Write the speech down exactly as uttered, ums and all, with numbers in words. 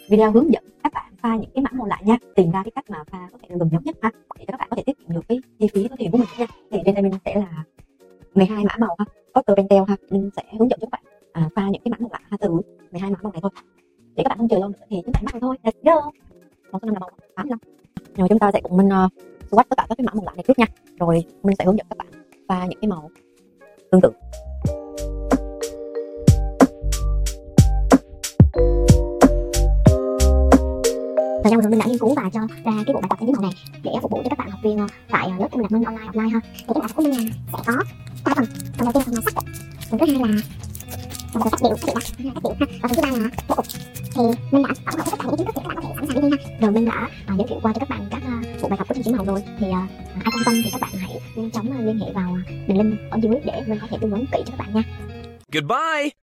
video hướng dẫn các bạn pha những cái mã màu lạ nha, tìm ra cái cách mà pha có thể là gần giống nhất ha, để cho các bạn có thể tiết kiệm được cái chi phí tốn tiền của mình nha. Thì trên đây mình sẽ là mười hai mã màu ha, Potter Pentel ha, mình sẽ hướng dẫn cho các bạn à, pha những cái mã màu lạ ha, từ mười hai mã màu này thôi. Để các bạn không chờ lâu nữa thì chúng ta bắt đầu thôi. Let's go. Màu số năm là màu tám mươi lăm. Rồi chúng ta sẽ cùng mình uh, swatch tất cả các cái mã màu lạ này trước nha, rồi mình sẽ hướng dẫn các bạn pha những cái màu tương tự. Thời gian vừa rồi mình đã nghiên cứu và cho ra cái bộ bài tập những màu này để phục vụ cho các bạn học viên tại lớp của mình Đạt Minh online offline ha. Thì cái bài tập của mình là sẽ có ba phần. Phần đầu tiên là màu sắc, phần thứ hai là phần sắc điệu, sắc điệu ha, và phần thứ ba là bố cục. Thì mình đã tổng hợp tất cả những kiến thức để các bạn có thể sẵn sàng đi ha. Rồi mình đã uh, giới thiệu qua cho các bạn các uh, bộ bài tập của chương trình màu rồi. Thì uh, ai quan tâm thì các bạn hãy nhanh chóng uh, liên hệ vào đường link ở dưới để mình có thể tư vấn kỹ cho các bạn nha. Goodbye.